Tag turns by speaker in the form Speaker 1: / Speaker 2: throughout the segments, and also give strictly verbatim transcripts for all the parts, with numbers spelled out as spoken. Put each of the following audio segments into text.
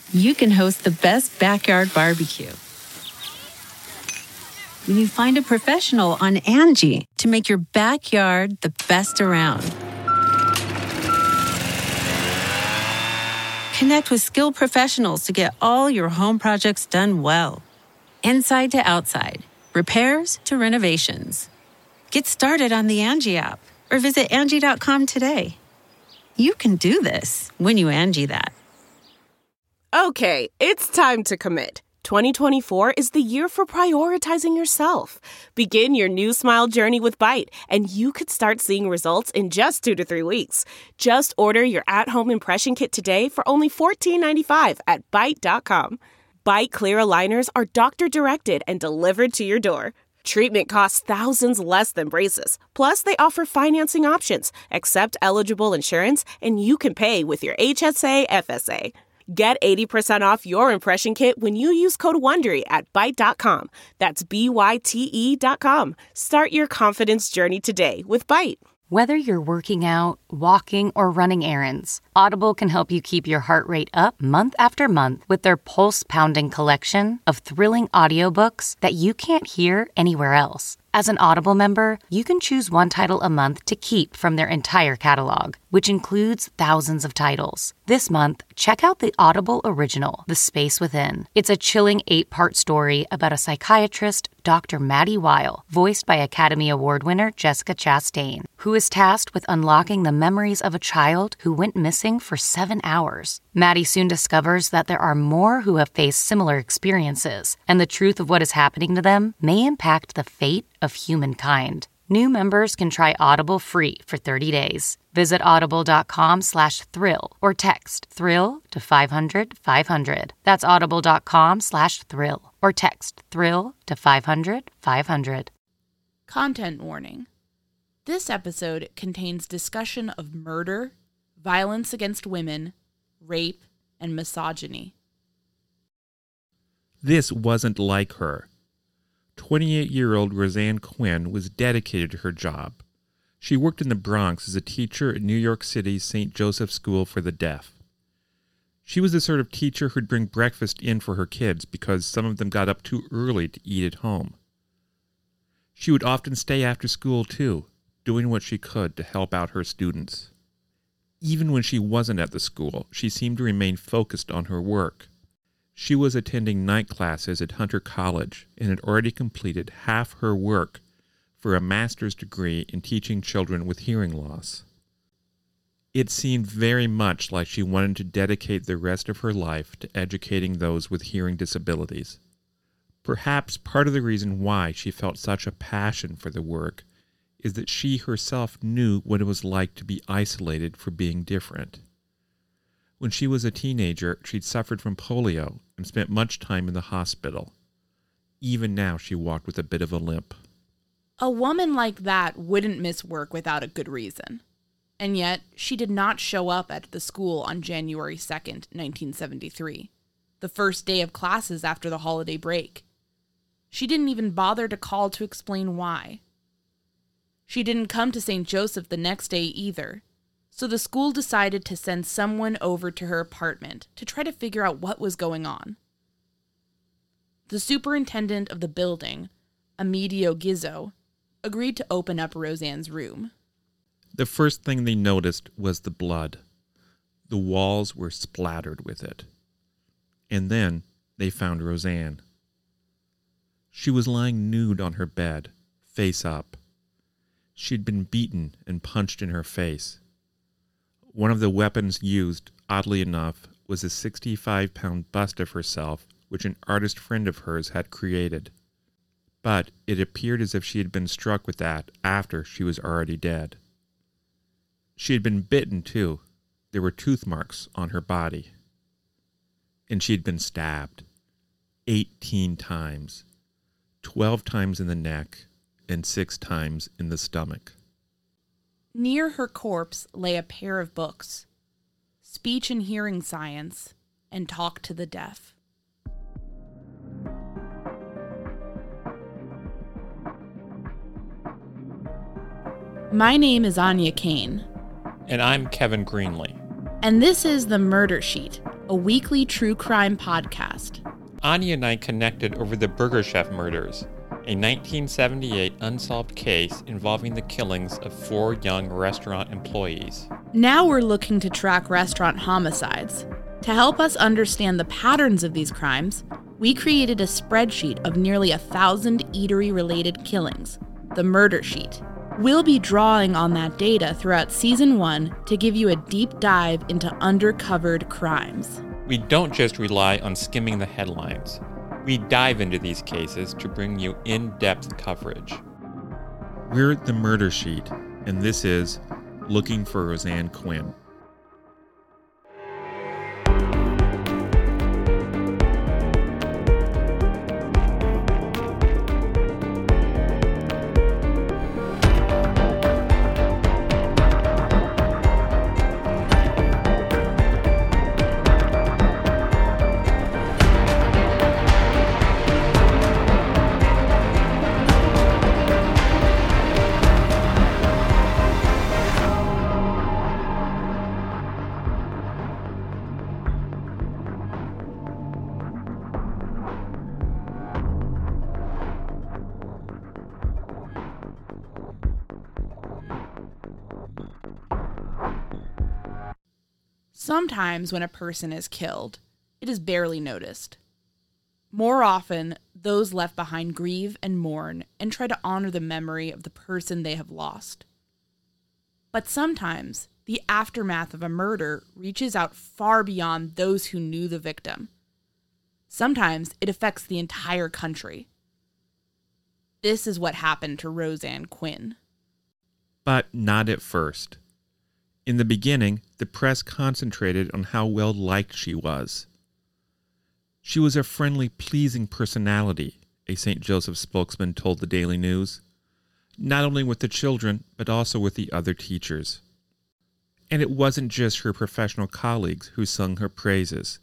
Speaker 1: you can host the best backyard barbecue. When you find a professional on Angie to make your backyard the best around. Connect with skilled professionals to get all your home projects done well. Inside to outside, repairs to renovations. Get started on the Angie app or visit Angie dot com today. You can do this when you Angie that.
Speaker 2: Okay, it's time to commit. twenty twenty-four is the year for prioritizing yourself. Begin your new smile journey with Byte, and you could start seeing results in just two to three weeks. Just order your at-home impression kit today for only fourteen ninety-five at Byte dot com. Byte Clear aligners are doctor-directed and delivered to your door. Treatment costs thousands less than braces. Plus, they offer financing options, accept eligible insurance, and you can pay with your H S A F S A. Get eighty percent off your impression kit when you use code WONDERY at Byte dot com. That's B Y T E dot com. Start your confidence journey today with Byte.
Speaker 3: Whether you're working out, walking, or running errands, Audible can help you keep your heart rate up month after month with their pulse-pounding collection of thrilling audiobooks that you can't hear anywhere else. As an Audible member, you can choose one title a month to keep from their entire catalog, which includes thousands of titles. This month, check out the Audible original, The Space Within. It's a chilling eight-part story about a psychiatrist, Doctor Maddie Weil, voiced by Academy Award winner Jessica Chastain, who is tasked with unlocking the memories of a child who went missing for seven hours. Maddie soon discovers that there are more who have faced similar experiences, and the truth of what is happening to them may impact the fate of humankind. New members can try Audible free for thirty days. Visit audible.com slash thrill or text thrill to five hundred five hundred. That's audible.com slash thrill or text thrill to five hundred five hundred.
Speaker 4: Content warning. This episode contains discussion of murder, violence against women, rape, and misogyny.
Speaker 5: This wasn't like her. twenty-eight-year-old Roseanne Quinn was dedicated to her job. She worked in the Bronx as a teacher at New York City's Saint Joseph School for the Deaf. She was the sort of teacher who'd bring breakfast in for her kids because some of them got up too early to eat at home. She would often stay after school, too, doing what she could to help out her students. Even when she wasn't at the school, she seemed to remain focused on her work. She was attending night classes at Hunter College and had already completed half her work for a master's degree in teaching children with hearing loss. It seemed very much like she wanted to dedicate the rest of her life to educating those with hearing disabilities. Perhaps part of the reason why she felt such a passion for the work is that she herself knew what it was like to be isolated for being different. When she was a teenager, she'd suffered from polio and spent much time in the hospital. Even now, she walked with a bit of a limp.
Speaker 4: A woman like that wouldn't miss work without a good reason. And yet, she did not show up at the school on January second, nineteen seventy-three, the first day of classes after the holiday break. She didn't even bother to call to explain why. She didn't come to Saint Joseph the next day either. So the school decided to send someone over to her apartment to try to figure out what was going on. The superintendent of the building, Amedeo Gizzo, agreed to open up Roseanne's room.
Speaker 5: The first thing they noticed was the blood. The walls were splattered with it. And then they found Roseanne. She was lying nude on her bed, face up. She'd been beaten and punched in her face. One of the weapons used, oddly enough, was a sixty-five pound bust of herself, which an artist friend of hers had created. But it appeared as if she had been struck with that after she was already dead. She had been bitten, too. There were tooth marks on her body. And she had been stabbed. Eighteen times. Twelve times in the neck, and six times in the stomach.
Speaker 4: Near her corpse lay a pair of books, Speech and Hearing Science and Talk to the Deaf. My name is Anya Kane.
Speaker 5: And I'm Kevin Greenlee.
Speaker 4: And this is The Murder Sheet, a weekly true crime podcast.
Speaker 5: Anya and I connected over the Burger Chef murders, a nineteen seventy-eight unsolved case involving the killings of four young restaurant employees.
Speaker 4: Now we're looking to track restaurant homicides. To help us understand the patterns of these crimes, we created a spreadsheet of nearly a thousand eatery-related killings, the Murder Sheet. We'll be drawing on that data throughout season one to give you a deep dive into undercovered crimes.
Speaker 5: We don't just rely on skimming the headlines. We dive into these cases to bring you in-depth coverage. We're the Murder Sheet, and this is Looking for Roseanne Quinn.
Speaker 4: Sometimes when a person is killed, it is barely noticed. More often, those left behind grieve and mourn and try to honor the memory of the person they have lost. But sometimes, the aftermath of a murder reaches out far beyond those who knew the victim. Sometimes it affects the entire country. This is what happened to Roseanne Quinn.
Speaker 5: But not at first. In the beginning, the press concentrated on how well-liked she was. She was a friendly, pleasing personality, a Saint Joseph spokesman told the Daily News, not only with the children, but also with the other teachers. And it wasn't just her professional colleagues who sung her praises.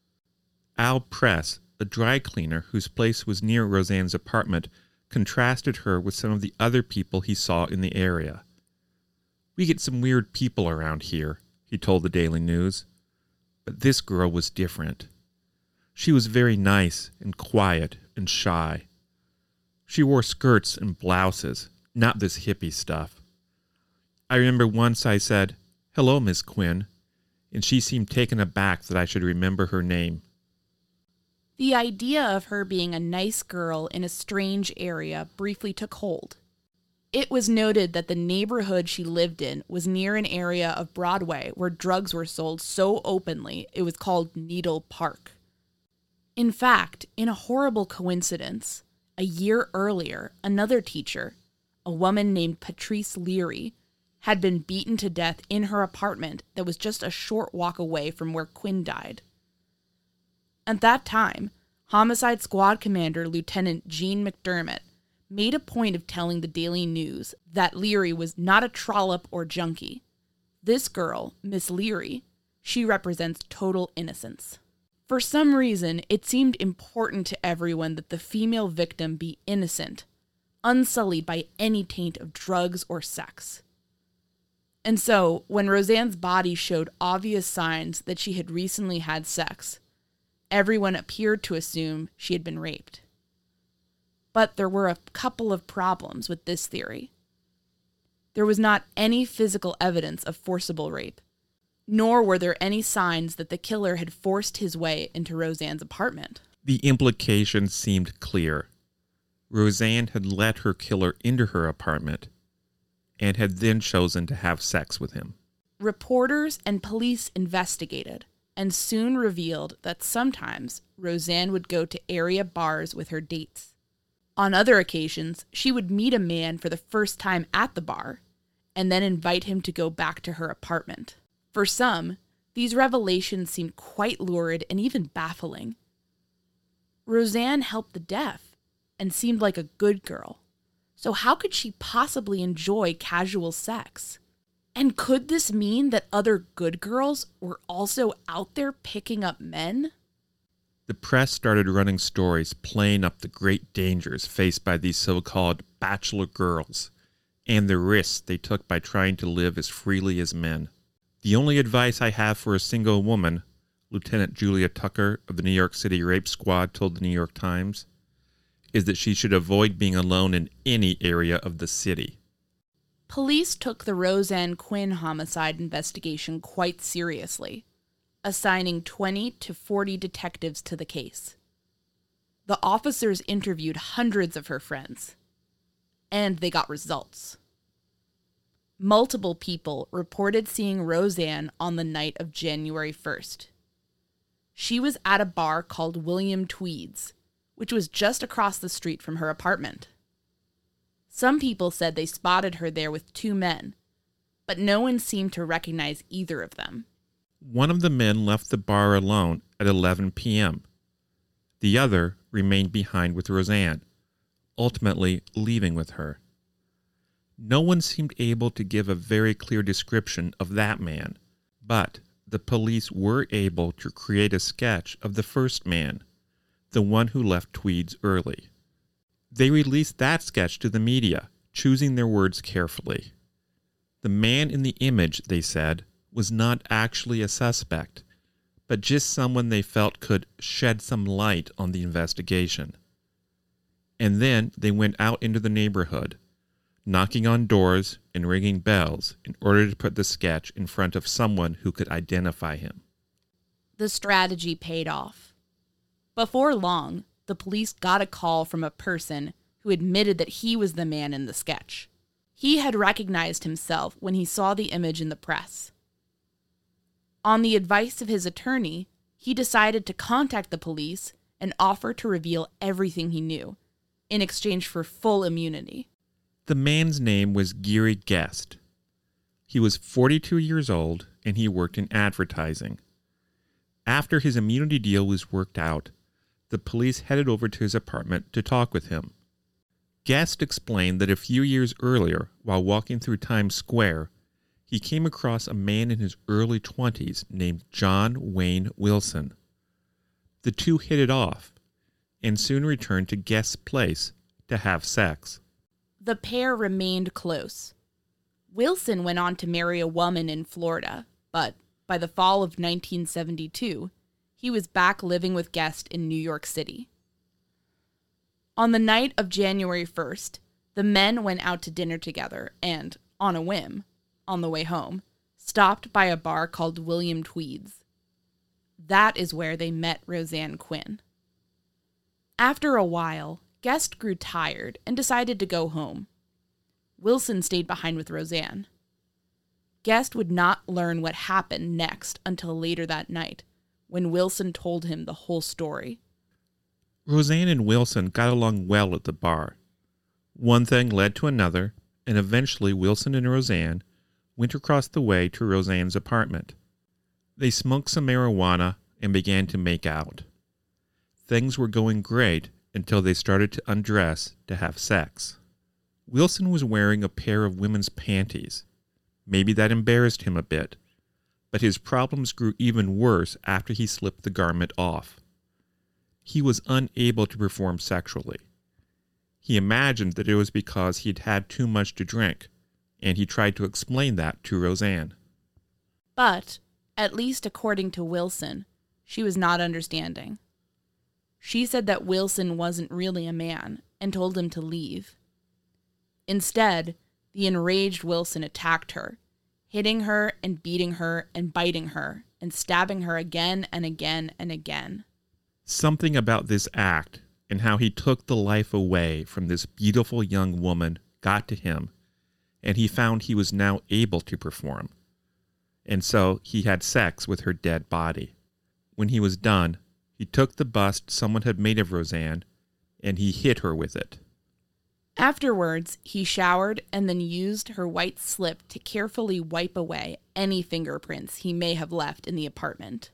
Speaker 5: Al Press, a dry cleaner whose place was near Roseanne's apartment, contrasted her with some of the other people he saw in the area. "We get some weird people around here," he told the Daily News. But this girl was different. She was very nice and quiet and shy. She wore skirts and blouses, not this hippie stuff. I remember once I said, "Hello, Miss Quinn," and she seemed taken aback that I should remember her name.
Speaker 4: The idea of her being a nice girl in a strange area briefly took hold. It was noted that the neighborhood she lived in was near an area of Broadway where drugs were sold so openly it was called Needle Park. In fact, in a horrible coincidence, a year earlier, another teacher, a woman named Patrice Leary, had been beaten to death in her apartment that was just a short walk away from where Quinn died. At that time, Homicide Squad Commander Lieutenant Gene McDermott made a point of telling the Daily News that Leary was not a trollop or junkie. This girl, Miss Leary, she represents total innocence. For some reason, it seemed important to everyone that the female victim be innocent, unsullied by any taint of drugs or sex. And so, when Roseanne's body showed obvious signs that she had recently had sex, everyone appeared to assume she had been raped. But there were a couple of problems with this theory. There was not any physical evidence of forcible rape, nor were there any signs that the killer had forced his way into Roseanne's apartment.
Speaker 5: The implication seemed clear. Roseanne had let her killer into her apartment and had then chosen to have sex with him.
Speaker 4: Reporters and police investigated and soon revealed that sometimes Roseanne would go to area bars with her dates. On other occasions, she would meet a man for the first time at the bar and then invite him to go back to her apartment. For some, these revelations seemed quite lurid and even baffling. Roseanne helped the deaf and seemed like a good girl. So how could she possibly enjoy casual sex? And could this mean that other good girls were also out there picking up men?
Speaker 5: The press started running stories playing up the great dangers faced by these so-called bachelor girls and the risks they took by trying to live as freely as men. The only advice I have for a single woman, Lieutenant Julia Tucker of the New York City Rape Squad told the New York Times, is that she should avoid being alone in any area of the city.
Speaker 4: Police took the Roseanne Quinn homicide investigation quite seriously, assigning twenty to forty detectives to the case. The officers interviewed hundreds of her friends, and they got results. Multiple people reported seeing Roseanne on the night of January first. She was at a bar called William Tweed's, which was just across the street from her apartment. Some people said they spotted her there with two men, but no one seemed to recognize either of them.
Speaker 5: One of the men left the bar alone at eleven p.m. The other remained behind with Roseanne, ultimately leaving with her. No one seemed able to give a very clear description of that man, but the police were able to create a sketch of the first man, the one who left Tweed's early. They released that sketch to the media, choosing their words carefully. The man in the image, they said, was not actually a suspect, but just someone they felt could shed some light on the investigation. And then they went out into the neighborhood, knocking on doors and ringing bells in order to put the sketch in front of someone who could identify him.
Speaker 4: The strategy paid off. Before long, the police got a call from a person who admitted that he was the man in the sketch. He had recognized himself when he saw the image in the press. On the advice of his attorney, he decided to contact the police and offer to reveal everything he knew, in exchange for full immunity.
Speaker 5: The man's name was Geary Guest. He was forty-two years old, and he worked in advertising. After his immunity deal was worked out, the police headed over to his apartment to talk with him. Guest explained that a few years earlier, while walking through Times Square, he came across a man in his early twenties named John Wayne Wilson. The two hit it off, and soon returned to Guest's place to have sex.
Speaker 4: The pair remained close. Wilson went on to marry a woman in Florida, but by the fall of nineteen seventy-two, he was back living with Guest in New York City. On the night of January first, the men went out to dinner together and, on a whim, on the way home, stopped by a bar called William Tweed's. That is where they met Roseanne Quinn. After a while, Guest grew tired and decided to go home. Wilson stayed behind with Roseanne. Guest would not learn what happened next until later that night, when Wilson told him the whole story.
Speaker 5: Roseanne and Wilson got along well at the bar. One thing led to another, and eventually Wilson and Roseanne went across the way to Roseanne's apartment. They smoked some marijuana and began to make out. Things were going great until they started to undress to have sex. Wilson was wearing a pair of women's panties. Maybe that embarrassed him a bit, but his problems grew even worse after he slipped the garment off. He was unable to perform sexually. He imagined that it was because he'd had too much to drink, and he tried to explain that to Roseanne.
Speaker 4: But, at least according to Wilson, she was not understanding. She said that Wilson wasn't really a man and told him to leave. Instead, the enraged Wilson attacked her, hitting her and beating her and biting her and stabbing her again and again and again.
Speaker 5: Something about this act and how he took the life away from this beautiful young woman got to him, and he found he was now able to perform. And so he had sex with her dead body. When he was done, he took the bust someone had made of Roseanne, and he hit her with it.
Speaker 4: Afterwards, he showered and then used her white slip to carefully wipe away any fingerprints he may have left in the apartment.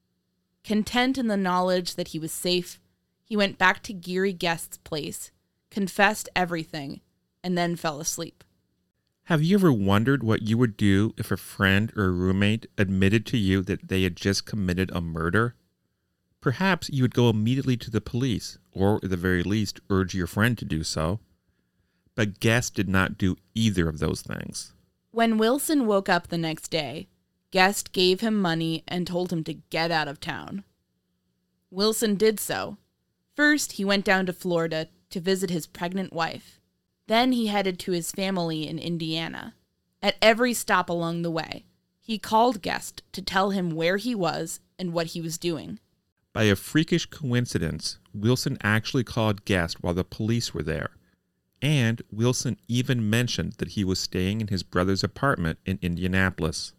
Speaker 4: Content in the knowledge that he was safe, he went back to Geary Guest's place, confessed everything, and then fell asleep.
Speaker 5: Have you ever wondered what you would do if a friend or a roommate admitted to you that they had just committed a murder? Perhaps you would go immediately to the police, or at the very least urge your friend to do so. But Guest did not do either of those things.
Speaker 4: When Wilson woke up the next day, Guest gave him money and told him to get out of town. Wilson did so. First, he went down to Florida to visit his pregnant wife. Then he headed to his family in Indiana. At every stop along the way, he called Guest to tell him where he was and what he was doing.
Speaker 5: By a freakish coincidence, Wilson actually called Guest while the police were there. And Wilson even mentioned that he was staying in his brother's apartment in Indianapolis.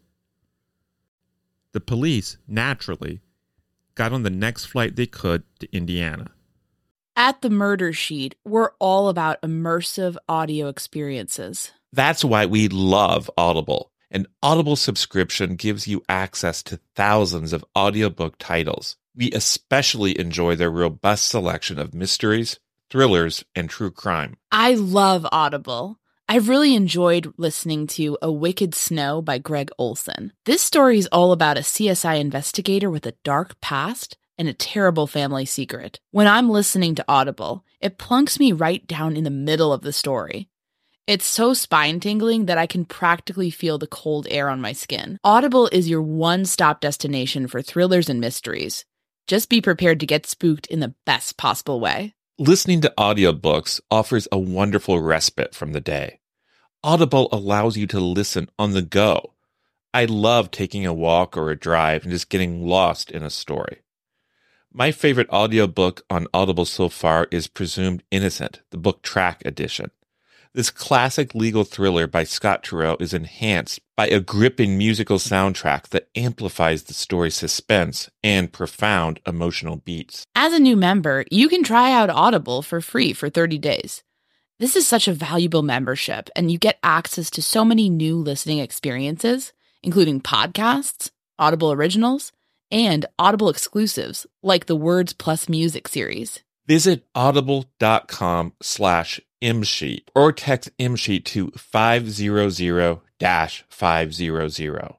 Speaker 5: The police, naturally, got on the next flight they could to Indiana.
Speaker 4: At the Murder Sheet, we're all about immersive audio experiences.
Speaker 6: That's why we love Audible. An Audible subscription gives you access to thousands of audiobook titles. We especially enjoy their robust selection of mysteries, thrillers, and true crime.
Speaker 4: I love Audible. I've really enjoyed listening to A Wicked Snow by Greg Olson. This story is all about a C S I investigator with a dark past and a terrible family secret. When I'm listening to Audible, it plunks me right down in the middle of the story. It's so spine-tingling that I can practically feel the cold air on my skin. Audible is your one-stop destination for thrillers and mysteries. Just be prepared to get spooked in the best possible way.
Speaker 6: Listening to audiobooks offers a wonderful respite from the day. Audible allows you to listen on the go. I love taking a walk or a drive and just getting lost in a story. My favorite audiobook on Audible so far is Presumed Innocent, the book track edition. This classic legal thriller by Scott Turow is enhanced by a gripping musical soundtrack that amplifies the story's suspense and profound emotional beats.
Speaker 4: As a new member, you can try out Audible for free for thirty days. This is such a valuable membership, and you get access to so many new listening experiences, including podcasts, Audible originals, and Audible exclusives like the Words Plus Music series.
Speaker 6: Visit audible.com slash imsheet or text imsheet to five hundred dash five hundred.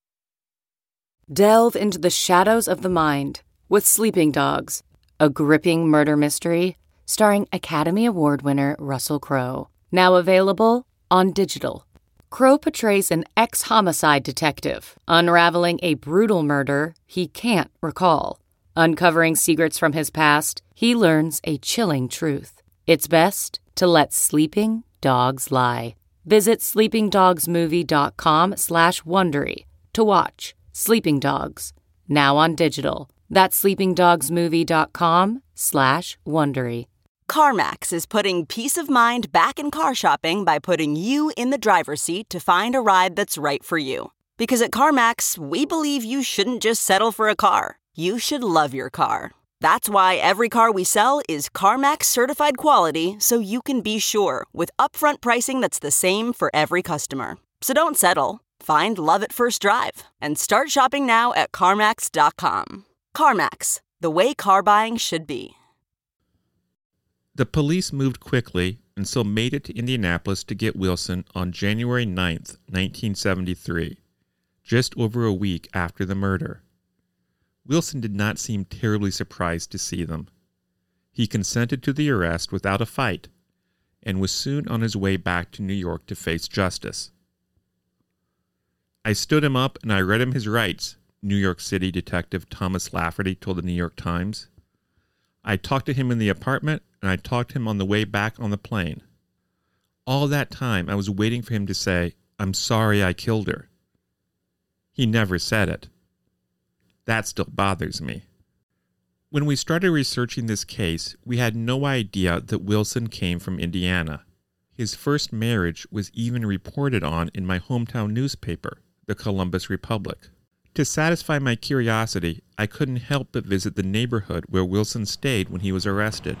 Speaker 3: Delve into the shadows of the mind with Sleeping Dogs, a gripping murder mystery starring Academy Award winner Russell Crowe. Now available on digital. Crowe portrays an ex-homicide detective, unraveling a brutal murder he can't recall. Uncovering secrets from his past, he learns a chilling truth. It's best to let sleeping dogs lie. Visit sleepingdogsmovie.com slash Wondery to watch Sleeping Dogs, now on digital. That's sleepingdogsmovie.com slash Wondery.
Speaker 7: CarMax is putting peace of mind back in car shopping by putting you in the driver's seat to find a ride that's right for you. Because at CarMax, we believe you shouldn't just settle for a car. You should love your car. That's why every car we sell is CarMax certified quality, so you can be sure with upfront pricing that's the same for every customer. So don't settle. Find love at first drive and start shopping now at CarMax dot com. CarMax, the way car buying should be.
Speaker 5: The police moved quickly and so made it to Indianapolis to get Wilson on January ninth, nineteen seventy-three, just over a week after the murder. Wilson did not seem terribly surprised to see them. He consented to the arrest without a fight and was soon on his way back to New York to face justice. I stood him up and I read him his rights, New York City Detective Thomas Lafferty told the New York Times. I talked to him in the apartment, and I talked to him on the way back on the plane. All that time, I was waiting for him to say, "I'm sorry I killed her." He never said it. That still bothers me. When we started researching this case, we had no idea that Wilson came from Indiana. His first marriage was even reported on in my hometown newspaper, the Columbus Republic. To satisfy my curiosity, I couldn't help but visit the neighborhood where Wilson stayed when he was arrested.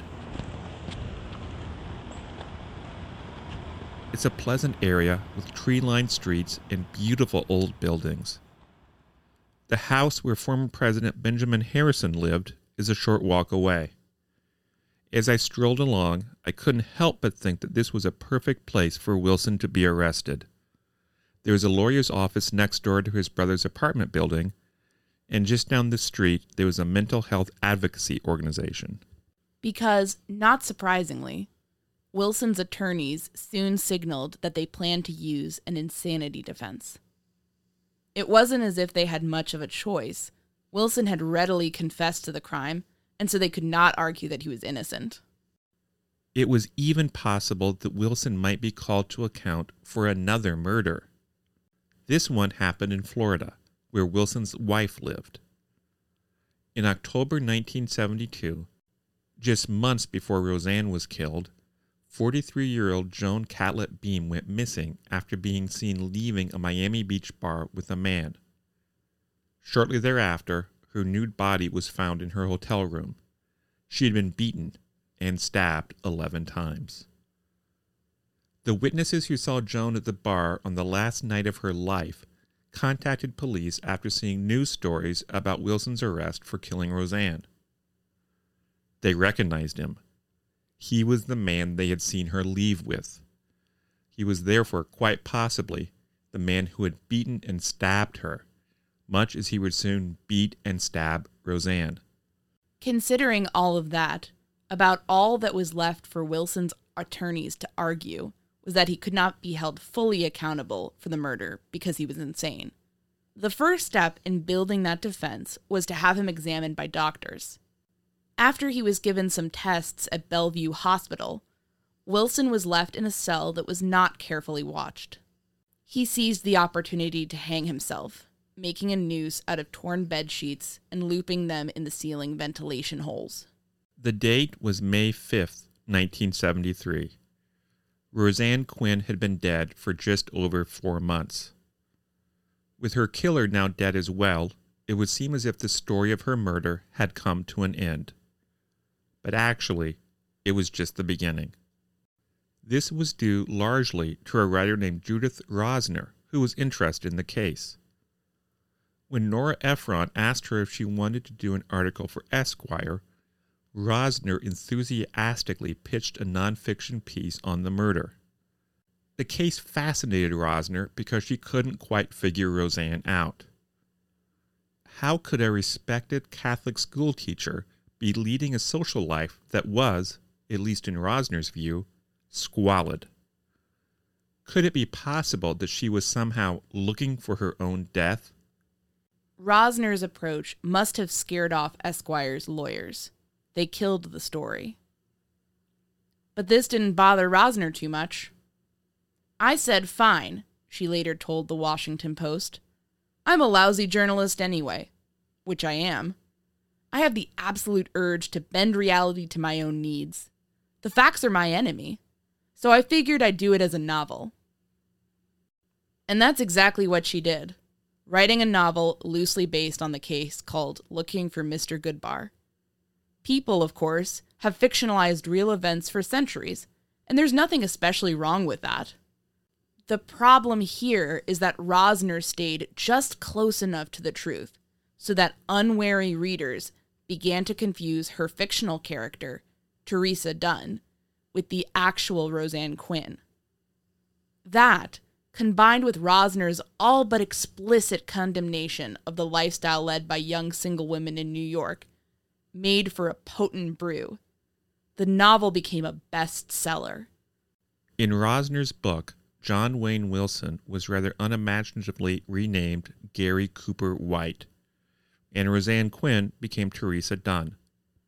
Speaker 5: It's a pleasant area with tree-lined streets and beautiful old buildings. The house where former President Benjamin Harrison lived is a short walk away. As I strolled along, I couldn't help but think that this was a perfect place for Wilson to be arrested. There was a lawyer's office next door to his brother's apartment building, and just down the street there was a mental health advocacy organization.
Speaker 4: Because, not surprisingly, Wilson's attorneys soon signaled that they planned to use an insanity defense. It wasn't as if they had much of a choice. Wilson had readily confessed to the crime, and so they could not argue that he was innocent.
Speaker 5: It was even possible that Wilson might be called to account for another murder. This one happened in Florida, where Wilson's wife lived. In October nineteen seventy-two, just months before Roseanne was killed, forty-three-year-old Joan Catlett Beam went missing after being seen leaving a Miami Beach bar with a man. Shortly thereafter, her nude body was found in her hotel room. She had been beaten and stabbed eleven times. The witnesses who saw Joan at the bar on the last night of her life contacted police after seeing news stories about Wilson's arrest for killing Roseanne. They recognized him. He was the man they had seen her leave with. He was therefore quite possibly the man who had beaten and stabbed her, much as he would soon beat and stab Roseanne.
Speaker 4: Considering all of that, about all that was left for Wilson's attorneys to argue was that he could not be held fully accountable for the murder because he was insane. The first step in building that defense was to have him examined by doctors. After he was given some tests at Bellevue Hospital, Wilson was left in a cell that was not carefully watched. He seized the opportunity to hang himself, making a noose out of torn bed sheets and looping them in the ceiling ventilation holes.
Speaker 5: The date was May fifth, nineteen seventy-three. Roseanne Quinn had been dead for just over four months. With her killer now dead as well, it would seem as if the story of her murder had come to an end. But actually, it was just the beginning. This was due largely to a writer named Judith Rosner, who was interested in the case. When Nora Ephron asked her if she wanted to do an article for Esquire, Rosner enthusiastically pitched a nonfiction piece on the murder. The case fascinated Rosner because she couldn't quite figure Roseanne out. How could a respected Catholic schoolteacher be leading a social life that was, at least in Rosner's view, squalid? Could it be possible that she was somehow looking for her own death?
Speaker 4: Rosner's approach must have scared off Esquire's lawyers. They killed the story. But this didn't bother Rosner too much. I said fine, she later told the Washington Post. I'm a lousy journalist anyway, which I am. I have the absolute urge to bend reality to my own needs. The facts are my enemy, so I figured I'd do it as a novel. And that's exactly what she did, writing a novel loosely based on the case called Looking for Mister Goodbar. People, of course, have fictionalized real events for centuries, and there's nothing especially wrong with that. The problem here is that Rosner stayed just close enough to the truth so that unwary readers began to confuse her fictional character, Teresa Dunn, with the actual Roseanne Quinn. That, combined with Rosner's all but explicit condemnation of the lifestyle led by young single women in New York, made for a potent brew. The novel became a bestseller.
Speaker 5: In Rosner's book, John Wayne Wilson was rather unimaginatively renamed Gary Cooper White, and Roseanne Quinn became Teresa Dunn.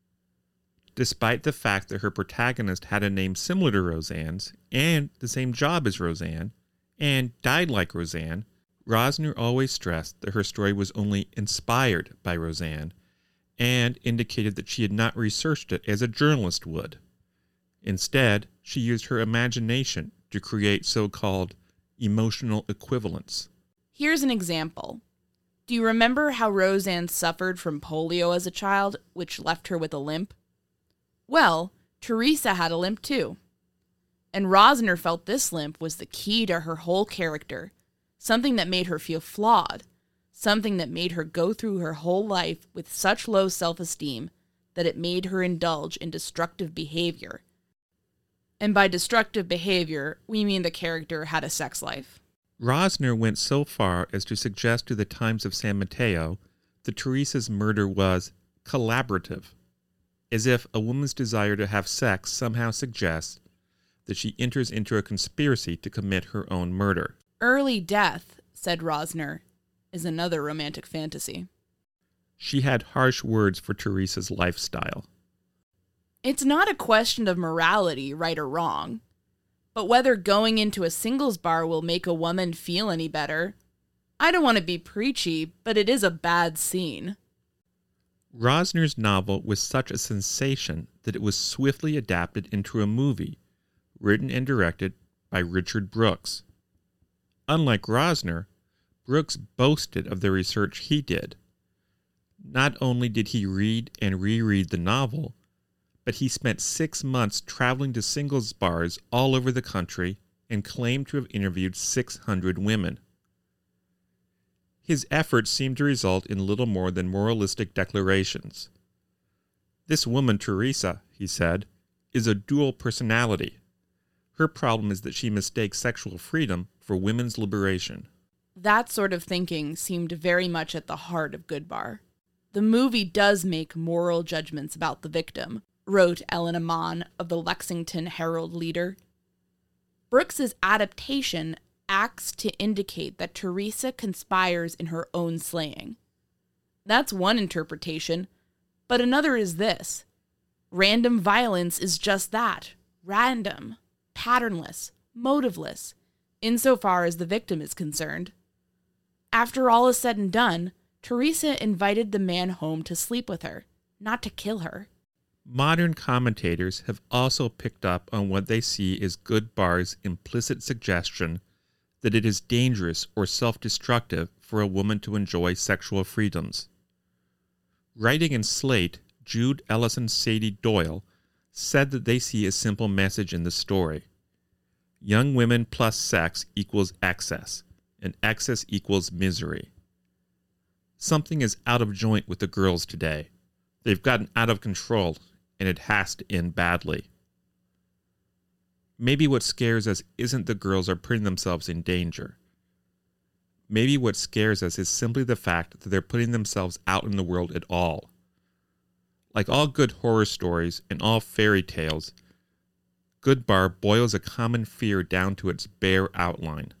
Speaker 5: Despite the fact that her protagonist had a name similar to Roseanne's, and the same job as Roseanne, and died like Roseanne, Rosner always stressed that her story was only inspired by Roseanne, and indicated that she had not researched it as a journalist would. Instead, she used her imagination to create so-called emotional equivalents.
Speaker 4: Here's an example. Do you remember how Roseanne suffered from polio as a child, which left her with a limp? Well, Teresa had a limp too. And Rosner felt this limp was the key to her whole character, something that made her feel flawed, something that made her go through her whole life with such low self-esteem that it made her indulge in destructive behavior. And by destructive behavior, we mean the character had a sex life.
Speaker 5: Rosner went so far as to suggest to the Times of San Mateo that Teresa's murder was collaborative, as if a woman's desire to have sex somehow suggests that she enters into a conspiracy to commit her own murder.
Speaker 4: Early death, said Rosner, is another romantic fantasy.
Speaker 5: She had harsh words for Teresa's lifestyle.
Speaker 4: It's not a question of morality, right or wrong, but whether going into a singles bar will make a woman feel any better. I don't want to be preachy, but it is a bad scene.
Speaker 5: Rosner's novel was such a sensation that it was swiftly adapted into a movie, written and directed by Richard Brooks. Unlike Rosner, Brooks boasted of the research he did. Not only did he read and reread the novel, but he spent six months traveling to singles bars all over the country and claimed to have interviewed six hundred women. His efforts seemed to result in little more than moralistic declarations. This woman, Teresa, he said, is a dual personality. Her problem is that she mistakes sexual freedom for women's liberation.
Speaker 4: That sort of thinking seemed very much at the heart of Goodbar. The movie does make moral judgments about the victim, wrote Ellen Amann of the Lexington Herald-Leader. Brooks's adaptation acts to indicate that Teresa conspires in her own slaying. That's one interpretation, but another is this. Random violence is just that, random, patternless, motiveless, insofar as the victim is concerned. After all is said and done, Teresa invited the man home to sleep with her, not to kill her.
Speaker 5: Modern commentators have also picked up on what they see as Goodbar's implicit suggestion that it is dangerous or self-destructive for a woman to enjoy sexual freedoms. Writing in Slate, Jude Ellison Sadie Doyle said that they see a simple message in the story. Young women plus sex equals excess, and excess equals misery. Something is out of joint with the girls today. They've gotten out of control, and it has to end badly. Maybe what scares us isn't the girls are putting themselves in danger. Maybe what scares us is simply the fact that they're putting themselves out in the world at all. Like all good horror stories and all fairy tales, Goodbar boils a common fear down to its bare outline.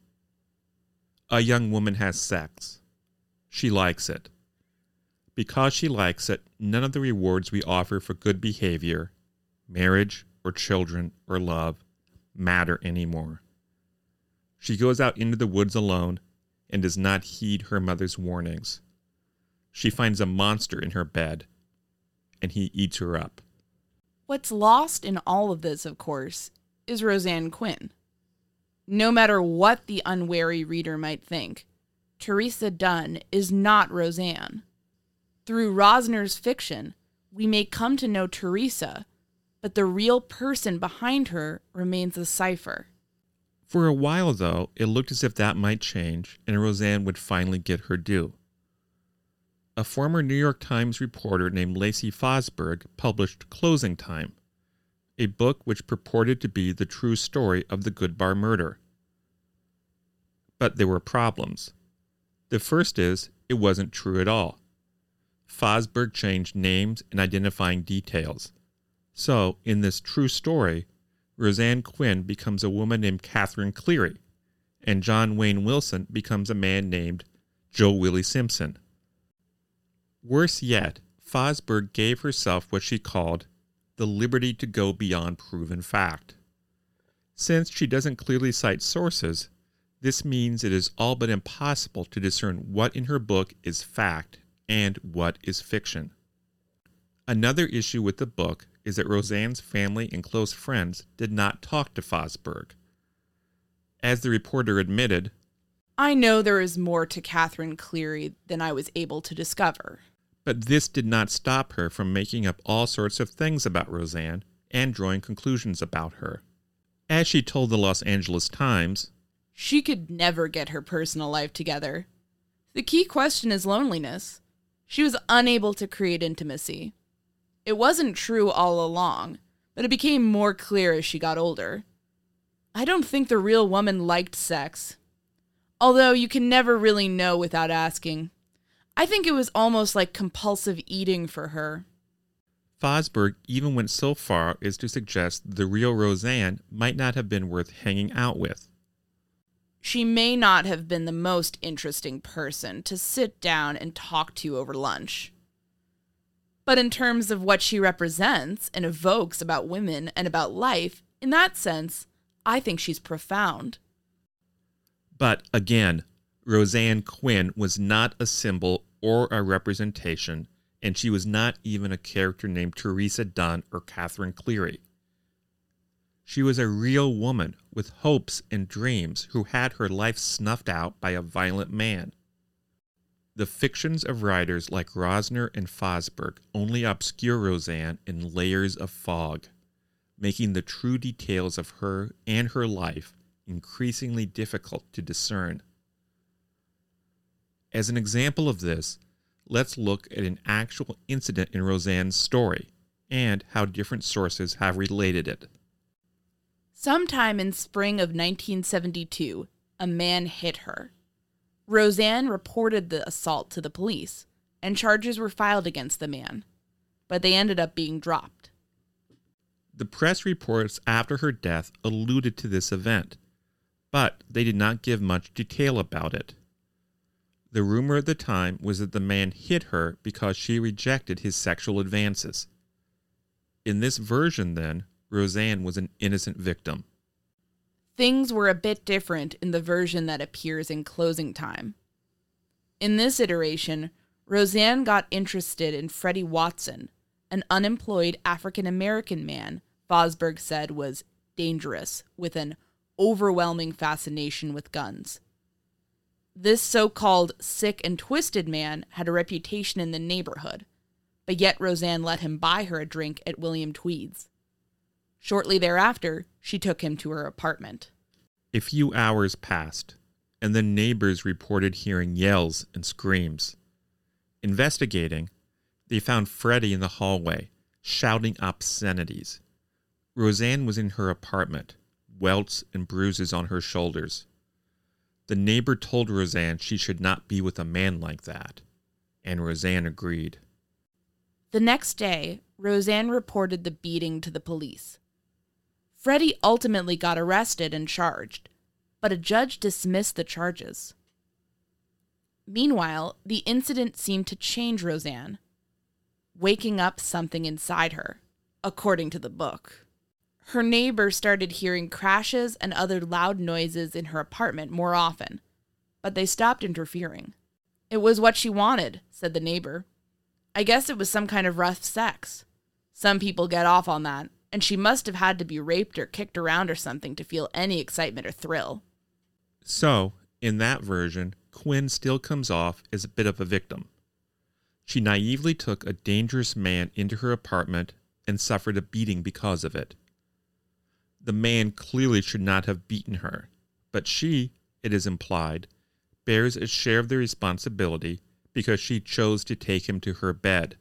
Speaker 5: A young woman has sex. She likes it. Because she likes it, none of the rewards we offer for good behavior, marriage or children or love, matter anymore. She goes out into the woods alone and does not heed her mother's warnings. She finds a monster in her bed, and he eats her up.
Speaker 4: What's lost in all of this, of course, is Roseanne Quinn. No matter what the unwary reader might think, Teresa Dunn is not Roseanne. Through Rosner's fiction, we may come to know Teresa, but the real person behind her remains a cipher.
Speaker 5: For a while, though, it looked as if that might change and Roseanne would finally get her due. A former New York Times reporter named Lacey Fosberg published Closing Time, a book which purported to be the true story of the Goodbar murder. But there were problems. The first is, it wasn't true at all. Fosberg changed names and identifying details. So, in this true story, Roseanne Quinn becomes a woman named Catherine Cleary, and John Wayne Wilson becomes a man named Joe Willie Simpson. Worse yet, Fosberg gave herself what she called the liberty to go beyond proven fact. Since she doesn't clearly cite sources, this means it is all but impossible to discern what in her book is fact and what is fiction. Another issue with the book is that Roseanne's family and close friends did not talk to Fosberg. As the reporter admitted,
Speaker 4: I know there is more to Catherine Cleary than I was able to discover.
Speaker 5: But this did not stop her from making up all sorts of things about Roseanne and drawing conclusions about her. As she told the Los Angeles Times,
Speaker 4: she could never get her personal life together. The key question is loneliness. She was unable to create intimacy. It wasn't true all along, but it became more clear as she got older. I don't think the real woman liked sex. Although you can never really know without asking. I think it was almost like compulsive eating for her.
Speaker 5: Fosberg even went so far as to suggest the real Roseanne might not have been worth hanging out with.
Speaker 4: she may not have been the most interesting person to sit down and talk to over lunch. But in terms of what she represents and evokes about women and about life, in that sense, I think she's profound.
Speaker 5: But again, Roseanne Quinn was not a symbol or a representation, and she was not even a character named Teresa Dunn or Catherine Cleary. She was a real woman with hopes and dreams who had her life snuffed out by a violent man. The fictions of writers like Rosner and Fosberg only obscure Roseanne in layers of fog, making the true details of her and her life increasingly difficult to discern. As an example of this, let's look at an actual incident in Roseanne's story and how different sources have related it.
Speaker 4: Sometime in spring of nineteen seventy-two, a man hit her. Roseanne reported the assault to the police, and charges were filed against the man, but they ended up being dropped.
Speaker 5: The press reports after her death alluded to this event, but they did not give much detail about it. The rumor at the time was that the man hit her because she rejected his sexual advances. In this version, then, Roseanne was an innocent victim.
Speaker 4: Things were a bit different in the version that appears in Closing Time. In this iteration, Roseanne got interested in Freddie Watson, an unemployed African-American man Fosberg said was dangerous, with an overwhelming fascination with guns. This so-called sick and twisted man had a reputation in the neighborhood, but yet Roseanne let him buy her a drink at William Tweed's. Shortly thereafter, she took him to her apartment.
Speaker 5: A few hours passed, and the neighbors reported hearing yells and screams. Investigating, they found Freddie in the hallway, shouting obscenities. Roseanne was in her apartment, welts and bruises on her shoulders. The neighbor told Roseanne she should not be with a man like that, and Roseanne agreed.
Speaker 4: The next day, Roseanne reported the beating to the police. Freddie ultimately got arrested and charged, but a judge dismissed the charges. Meanwhile, the incident seemed to change Roseanne, waking up something inside her, according to the book. Her neighbor started hearing crashes and other loud noises in her apartment more often, but they stopped interfering. It was what she wanted, said the neighbor. I guess it was some kind of rough sex. Some people get off on that, and she must have had to be raped or kicked around or something to feel any excitement or thrill.
Speaker 5: So, in that version, Quinn still comes off as a bit of a victim. She naively took a dangerous man into her apartment and suffered a beating because of it. The man clearly should not have beaten her, but she, it is implied, bears a share of the responsibility because she chose to take him to her bed.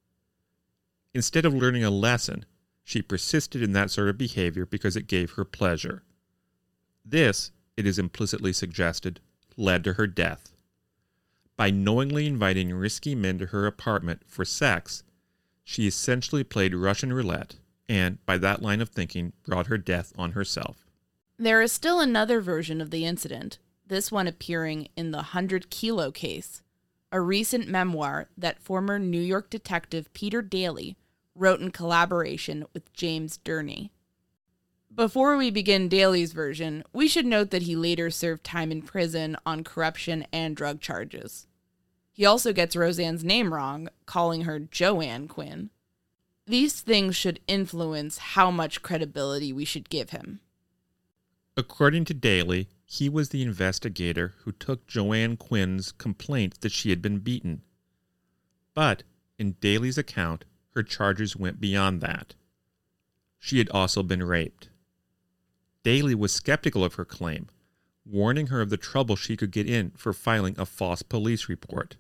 Speaker 5: Instead of learning a lesson, she persisted in that sort of behavior because it gave her pleasure. This, it is implicitly suggested, led to her death. By knowingly inviting risky men to her apartment for sex, she essentially played Russian roulette and, by that line of thinking, brought her death on herself.
Speaker 4: There is still another version of the incident, this one appearing in the Hundred Kilo case, a recent memoir that former New York detective Peter Daly wrote in collaboration with James Durney. Before we begin Daly's version, we should note that he later served time in prison on corruption and drug charges. He also gets Roseanne's name wrong, calling her Joanne Quinn. These things should influence how much credibility we should give him.
Speaker 5: According to Daly, he was the investigator who took Joanne Quinn's complaint that she had been beaten. But, in Daly's account, her charges went beyond that. She had also been raped. Daly was skeptical of her claim, warning her of the trouble she could get in for filing a false police report.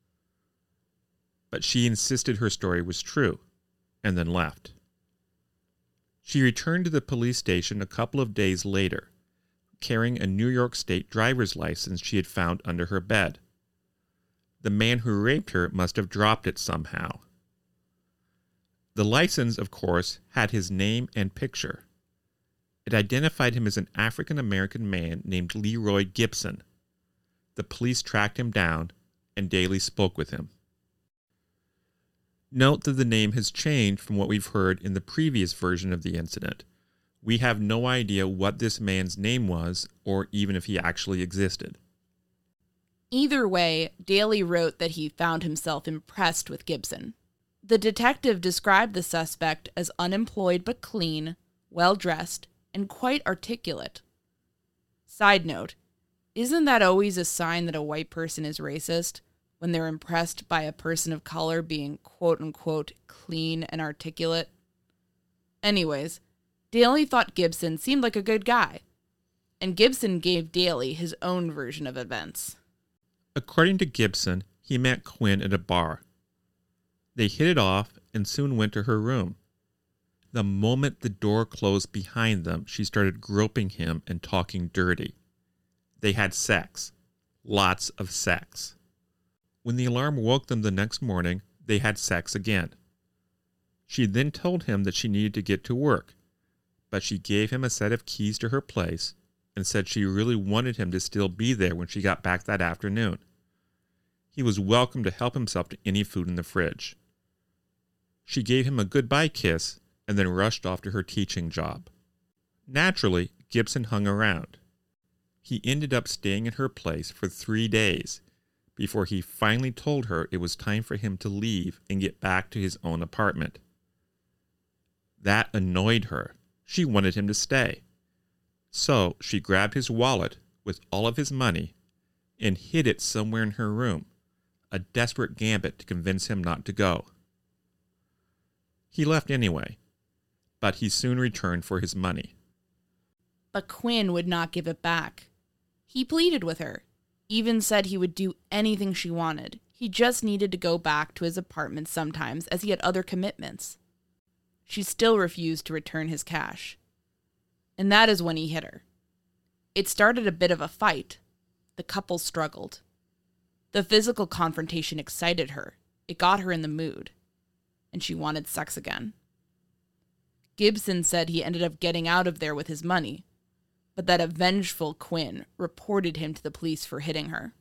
Speaker 5: But she insisted her story was true, and then left. She returned to the police station a couple of days later, carrying a New York State driver's license she had found under her bed. The man who raped her must have dropped it somehow. The license, of course, had his name and picture. It It identified him as an African-American man named Leroy Gibson. The police tracked him down, and Daly spoke with him. Note that the name has changed from what we've heard in the previous version of the incident. We have no idea what this man's name was, or even if he actually existed.
Speaker 4: Either way, Daly wrote that he found himself impressed with Gibson. The detective described the suspect as unemployed but clean, well-dressed, and quite articulate. Side note, isn't that always a sign that a white person is racist, when they're impressed by a person of color being quote-unquote clean and articulate? Anyways, Daly thought Gibson seemed like a good guy, and Gibson gave Daly his own version of events.
Speaker 5: According to Gibson, he met Quinn at a bar. They hit it off and soon went to her room. The moment the door closed behind them, she started groping him and talking dirty. They had sex. Lots of sex. When the alarm woke them the next morning, they had sex again. She then told him that she needed to get to work, but she gave him a set of keys to her place and said she really wanted him to still be there when she got back that afternoon. He was welcome to help himself to any food in the fridge. She gave him a goodbye kiss and then rushed off to her teaching job. Naturally, Gibson hung around. He ended up staying at her place for three days before he finally told her it was time for him to leave and get back to his own apartment. That annoyed her. She wanted him to stay. So she grabbed his wallet with all of his money and hid it somewhere in her room, a desperate gambit to convince him not to go. He left anyway, but he soon returned for his money.
Speaker 4: But Quinn would not give it back. He pleaded with her, even said he would do anything she wanted. He just needed to go back to his apartment sometimes as he had other commitments. She still refused to return his cash. And that is when he hit her. It started a bit of a fight. The couple struggled. The physical confrontation excited her. It got her in the mood. And she wanted sex again. Gibson said he ended up getting out of there with his money, but that a vengeful Quinn reported him to the police for hitting her.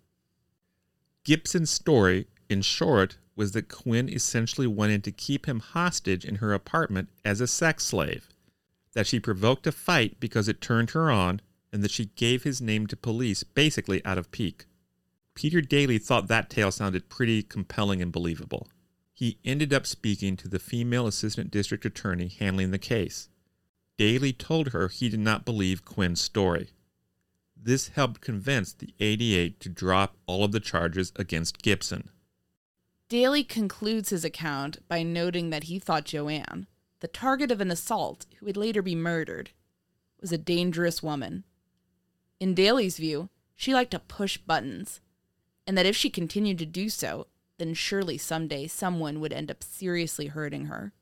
Speaker 5: Gibson's story, in short, was that Quinn essentially wanted to keep him hostage in her apartment as a sex slave, that she provoked a fight because it turned her on, and that she gave his name to police basically out of pique. Peter Daly thought that tale sounded pretty compelling and believable. He ended up speaking to the female assistant district attorney handling the case. Daly told her he did not believe Quinn's story. This helped convince the eighty-eight to drop all of the charges against Gibson.
Speaker 4: Daly concludes his account by noting that he thought Joanne, the target of an assault who would later be murdered, was a dangerous woman. In Daly's view, she liked to push buttons, and that if she continued to do so, then surely someday someone would end up seriously hurting her.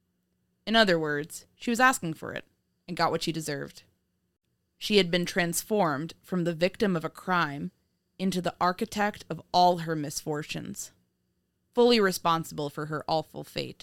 Speaker 4: In other words, she was asking for it, and got what she deserved. She had been transformed from the victim of a crime into the architect of all her misfortunes, fully responsible for her awful fate.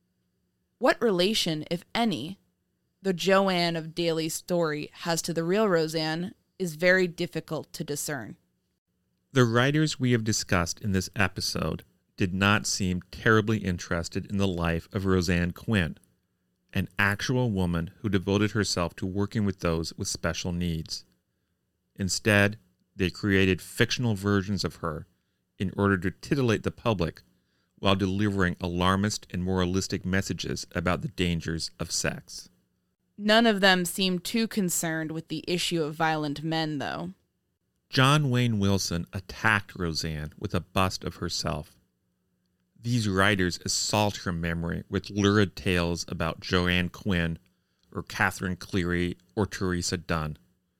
Speaker 4: What relation, if any, the Joanne of Daly's story has to the real Roseanne is very difficult to discern.
Speaker 5: The writers we have discussed in this episode did not seem terribly interested in the life of Roseanne Quinn, an actual woman who devoted herself to working with those with special needs. Instead, they created fictional versions of her in order to titillate the public while delivering alarmist and moralistic messages about the dangers of sex.
Speaker 4: None of them seemed too concerned with the issue of violent men, though.
Speaker 5: John Wayne Wilson attacked Roseanne with a bust of herself. These writers assault her memory with lurid tales about Joanne Quinn or Catherine Cleary or Teresa Dunn.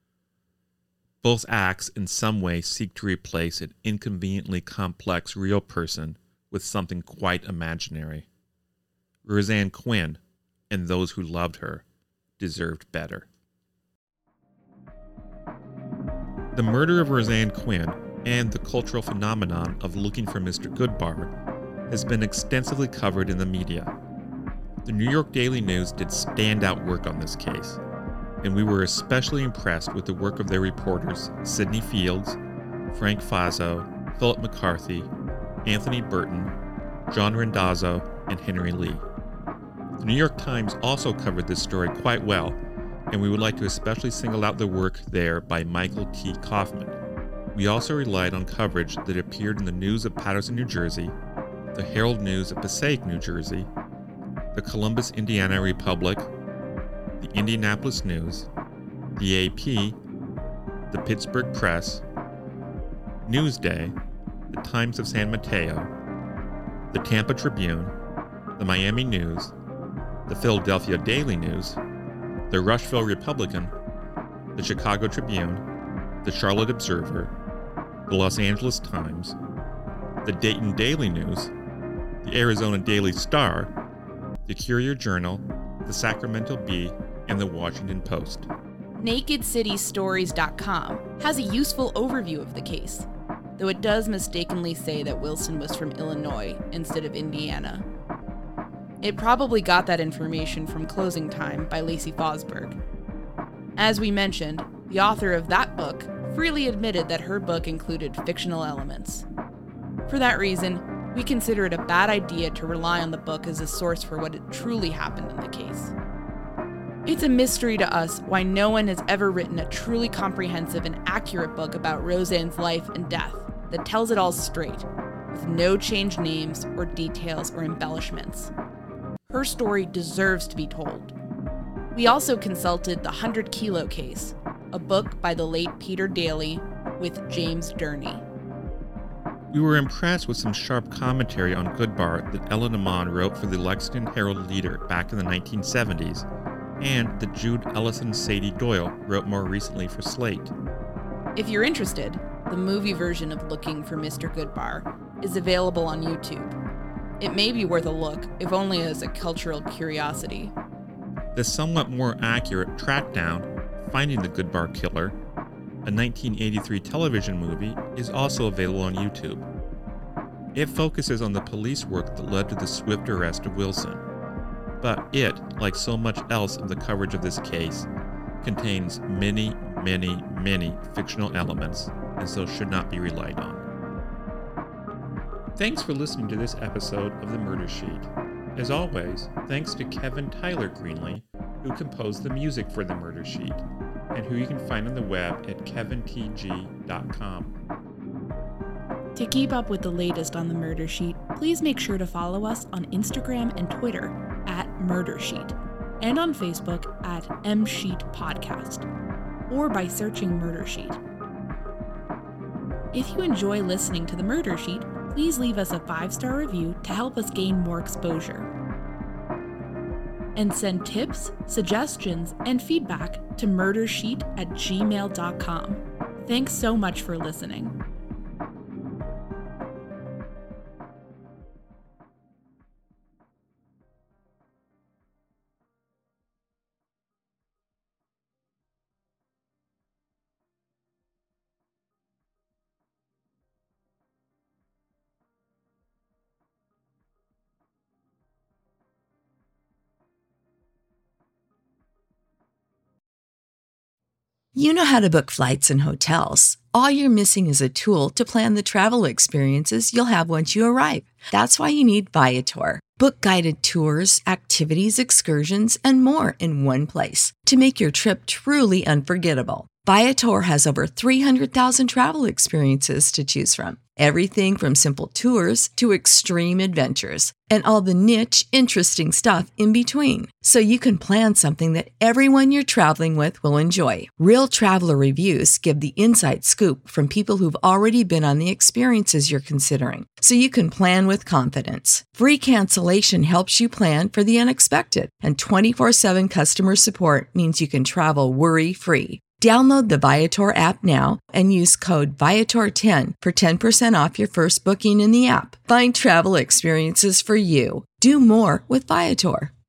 Speaker 5: Both acts in some way seek to replace an inconveniently complex real person with something quite imaginary. Roseanne Quinn, and those who loved her, deserved better. The murder of Roseanne Quinn and the cultural phenomenon of looking for Mister Goodbar has been extensively covered in the media. The New York Daily News did standout work on this case. and we were especially impressed with the work of their reporters Sidney Fields, Frank Fazzo, Philip McCarthy, Anthony Burton, John Randazzo, and Henry Lee. The New York Times also covered this story quite well, and we would like to especially single out the work there by Michael T. Kaufman. We also relied on coverage that appeared in the News of Paterson, New Jersey, the Herald News of Passaic, New Jersey, the Columbus, Indiana Republic, the Indianapolis News, the A P, the Pittsburgh Press, Newsday, the Times of San Mateo, the Tampa Tribune, the Miami News, the Philadelphia Daily News, the Rushville Republican, the Chicago Tribune, the Charlotte Observer, the Los Angeles Times, the Dayton Daily News, the Arizona Daily Star, the Courier Journal, the Sacramento Bee, and the Washington Post.
Speaker 4: Naked City Stories dot com has a useful overview of the case, though it does mistakenly say that Wilson was from Illinois instead of Indiana. It probably got that information from Closing Time by Lacey Fosberg. As we mentioned, the author of that book freely admitted that her book included fictional elements. For that reason, we consider it a bad idea to rely on the book as a source for what had truly happened in the case. It's a mystery to us why no one has ever written a truly comprehensive and accurate book about Roseanne's life and death that tells it all straight, with no changed names or details or embellishments. Her story deserves to be told. We also consulted The Hundred Kilo Case, a book by the late Peter Daly with James Durney.
Speaker 5: We were impressed with some sharp commentary on Goodbar that Ellen Amon wrote for the Lexington Herald-Leader back in the nineteen seventies, and that Jude Ellison Sadie Doyle wrote more recently for Slate.
Speaker 4: If you're interested, the movie version of Looking for Mister Goodbar is available on YouTube. It may be worth a look, if only as a cultural curiosity.
Speaker 5: The somewhat more accurate Track Down, Finding the Goodbar Killer, a nineteen eighty-three television movie, is also available on YouTube. It focuses on the police work that led to the swift arrest of Wilson. But it, like so much else of the coverage of this case, contains many, many, many fictional elements, and so should not be relied on. Thanks for listening to this episode of The Murder Sheet. As always, thanks to Kevin Tyler Greenlee, who composed the music for The Murder Sheet, and who you can find on the web at kevin t g dot com.
Speaker 4: To keep up with the latest on The Murder Sheet, please make sure to follow us on Instagram and Twitter at Murder Sheet, and on Facebook at M Sheet Podcast, or by searching Murder Sheet. If you enjoy listening to The Murder Sheet, please leave us a five-star review to help us gain more exposure. And send tips, suggestions, and feedback to murdersheet at gmail dot com. Thanks so much for listening.
Speaker 8: You know how to book flights and hotels. All you're missing is a tool to plan the travel experiences you'll have once you arrive. That's why you need Viator. Book guided tours, activities, excursions, and more in one place to make your trip truly unforgettable. Viator has over three hundred thousand travel experiences to choose from. Everything from simple tours to extreme adventures and all the niche, interesting stuff in between. So you can plan something that everyone you're traveling with will enjoy. Real traveler reviews give the inside scoop from people who've already been on the experiences you're considering. So you can plan with confidence. Free cancellation helps you plan for the unexpected. And twenty-four seven customer support means you can travel worry-free. Download the Viator app now and use code Viator ten for ten percent off your first booking in the app. Find travel experiences for you. Do more with Viator.